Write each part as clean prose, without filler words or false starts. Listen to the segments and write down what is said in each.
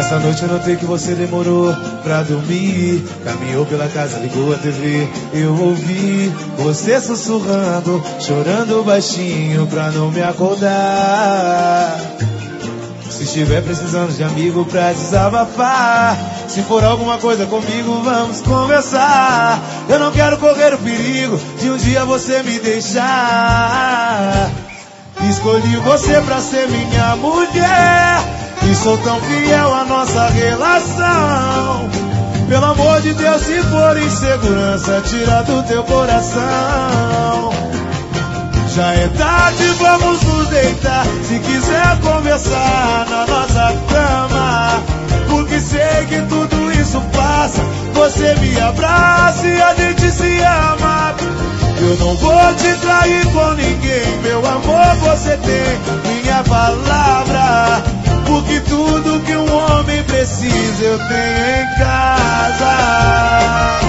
Essa noite eu notei que você demorou pra dormir. Caminhou pela casa, ligou a TV. Eu ouvi você sussurrando, chorando baixinho pra não me acordar. Se estiver precisando de amigo pra desabafar, se for alguma coisa comigo, vamos conversar. Eu não quero correr o perigo de um dia você me deixar. Escolhi você pra ser minha mulher e sou tão fiel à nossa relação. Pelo amor de Deus, se for insegurança, tira do teu coração. Já é tarde, vamos nos deitar. Se quiser conversar na nossa cama, porque sei que tudo isso passa. Você me abraça e a gente se ama. Eu não vou te trair com ninguém, meu amor, você tem minha palavra. Porque tudo que um homem precisa eu tenho em casa.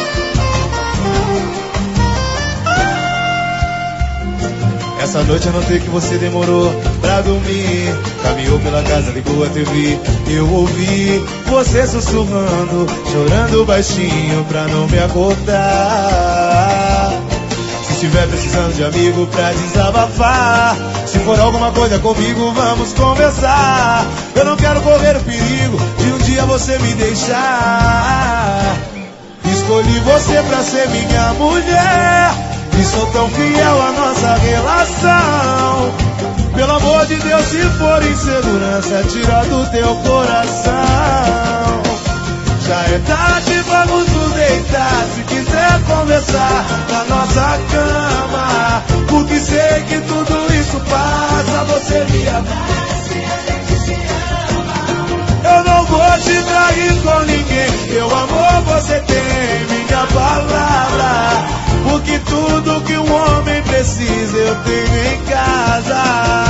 Essa noite eu notei que você demorou pra dormir. Caminhou pela casa, ligou a TV. Eu ouvi você sussurrando, chorando baixinho pra não me acordar. Se estiver precisando de amigo pra desabafar, se for alguma coisa comigo, vamos conversar. Eu não quero correr o perigo de um dia você me deixar. Escolhi você pra ser minha mulher e sou tão fiel à nossa relação. Pelo amor de Deus, se for insegurança, tira do teu coração. Já é tarde, vamos nos deitar. Se quiser conversar na nossa cama, porque sei que tudo isso passa. Você me abraça e a gente se ama. Eu não vou te trair com ninguém, meu amor, você tem minha palavra. Porque tudo que um homem precisa eu tenho em casa.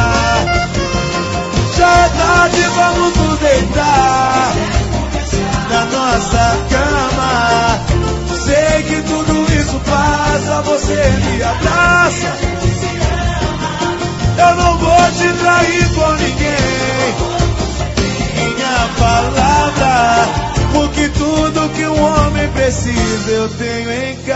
Já é tarde, vamos nos deitar na nossa cama. Sei que tudo isso passa. Você me abraça. Eu não vou te trair com ninguém, minha palavra. Porque tudo que um homem precisa eu tenho em casa.